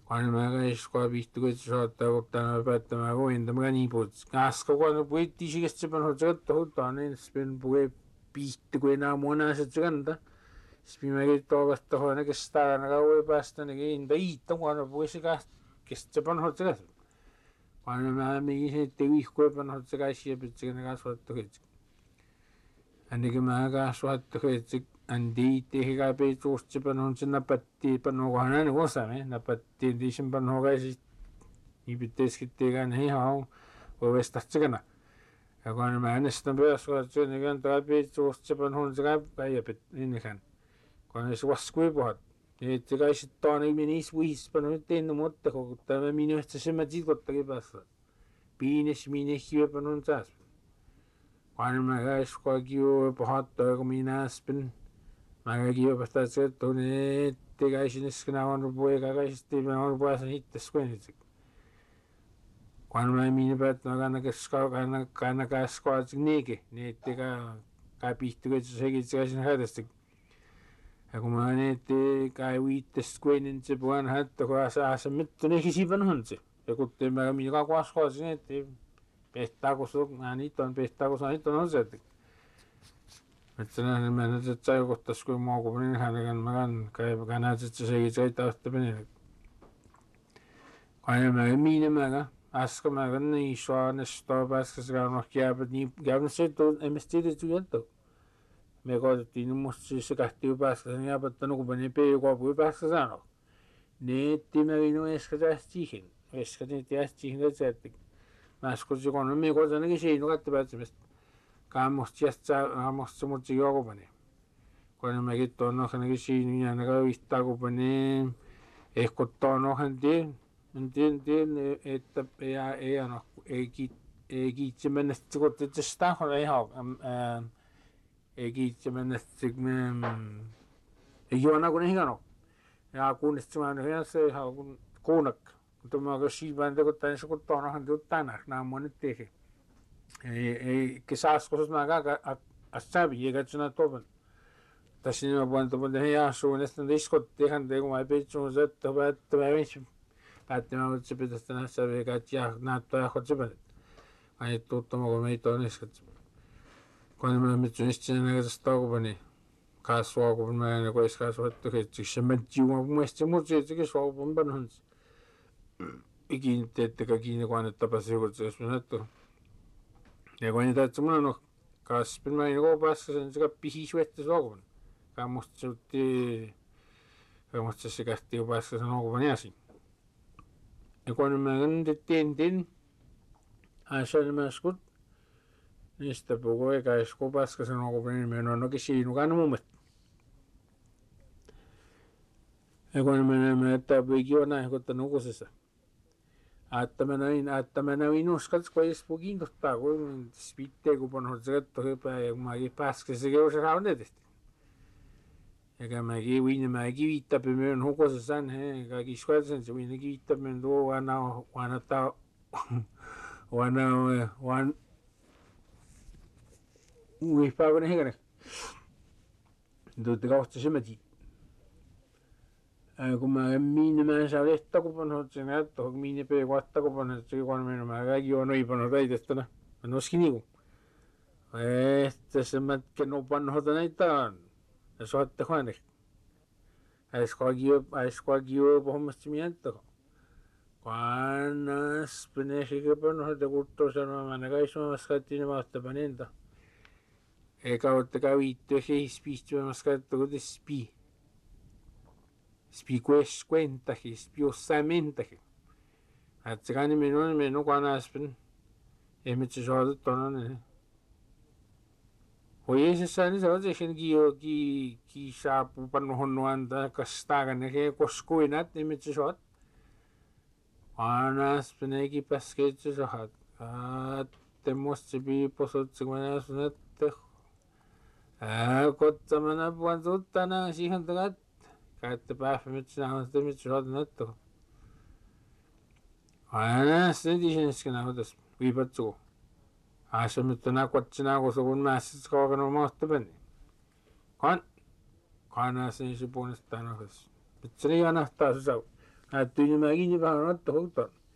Vanhemmaga iskoa vihtukoit soottaa, kun tämä päättämään vointamaan niin puhut. Kaska kun puhutti isikasta sepän hoitsakat huutaan, niin sitten puhui vihtukoin aamuunaiset sekanta. Sitten mäkin toivasta hoina kestää aina kauan päästä, niin inta iittä, kun puhui se sepän hoitsakat. Vanhemmaa mihin sitten vihkoipan hoitsakat siepitsekään kasvattukoit. Ainakin mä kasvattukoit. Andi tihikä peituusti panon sen napatti panohan aina osaame napatti disin panogaisi ni biteskittegan he hau ovestatsegana ja kun mä äänestin päässä että sen ikään tai peituusti panon se päivät innekan kun se vaskui puhat niin se kai sitten on minis vuis panon tein mutta kun tämä minusta se mä jikottakin päässä minis hyvä panon taas kun mä käis kaikki puhat kun minä spin Mäkin opettaa se, että ei sinne skenaavan poika kaikisesti me on puolesta itse skuenitse. Kun mä minä päättämään kannattaa käskoa niinkin, niin ettei kai pihtyköitä sekin sinne hätästi. Ja kun mä ettei kai viitte skuenin se puhan hättä, kun saa se mitään eikä siivan hunse. Ja kun mä minä kaskoa sinne, ettei pehtaako niitä on on se. Että näin mä nyt et sai kohtas kuin muu kuin niin hänen mä kai näet että se ei tahta mennä. Kai mä minä mä aska mä niin saan päästä se on käynyt niin käynyt se emistiä tuolta. Me koitettiin musta siis kähti päästä sen jääpättänut kun meni peukopui päästä sanoo. Neetti mä vinu siihen. Eskatin siihen että mä skosin kun me koitankin siinä katsoa päätsemistä. Kaamosta mutta joku pani. Kun mäkin tuon ainakin siinä ja näkö yhtään kun pani ehkä tuon tien että ei kiitse mennä kun että sitä on ei kiitse mennä ei juona kun ei hieno. Ja kun sitten mä nyt se kun kuunak. Mutta mä kun siinä kun tänne kun tuon tänään nämä nyt tehdä. Ei kesäskosas mä asabi eikä sinä toven. Tässä mä voin toven tehdä suunnasta diskottehan kun mä pitsun se että päättämään että se pitäisi nähdä eikä ja näyttää ja hotsepäin. Ai tuttama kun meitä on iskat. Kun mä mitsun sitten näitä staukupani kasvaa kun mä en kun iskasvattu että se mä juoma muista mutta se suopun panhans. Ikin teettekö kiinni kun annetta pääsi joku jos mä näyttää. Ja kun niitä että mulla on kasvin mä joku päässä sen sekä pihisuetta suokun. Kammosta se kähti jo päässä sen suokun jäsin. Ja kun mä nyt tientin asenmäskut niistä puhuu eikä isku päässä sen suokun niin mä on oikein siinukaan mummet. Ja kun mä että poikin on näin kun nukusessa. Että mä näin uskallis kun ei kiinnostaa kun spittee kun panot se katsoa ja kun mäkin pääskin se käy se raunetesti. Eikä mäkin viittää myön hukosessa eikä kiskuelsen se viittää myön tuo vaan uihpäivänä heikänä. Tuotte kohta se mäti. Kun mä saa lehtä kun panot sen näyttää kun minä peikoatta kun panot se kun mä kaikki on panot väitettänä. Mä noskin niinku. Että se mätken on panot näitä ja soitte huone. Äiskoakin jo pohjasta mieltä. Kannas penesikä panot ja kuttuu sanomaan mä kaisumaan skattiin maasta panenta. Eikä ottakaa viittyä heispiistymässä katsoa kun te spii. Spicuescuentaji, spiossamentaji. Että se kai minun kanaspen. Ihmiset saadut tonne. Hoiesessa niin se on se ki saapu pannuhon nuanta kastagan ne koskuinat ihmiset saat. Kanaspen eikin pääskeet se saat. Temmosta se piiposut se kun minä sanon että. Kottamana puan tuttana siihen takat. Käytte päivä sinä on sitä mitä saat näyttää. Aina sitten isänäsken ahotas viipatsu. Asa mitä näkotsinä kun kun mässä kaukan on mahtapäni. Kan. Kana sen se puolesta näkös. Mitä niin anahtaa se saa. Att tuli mä kinni vähän otto huuton.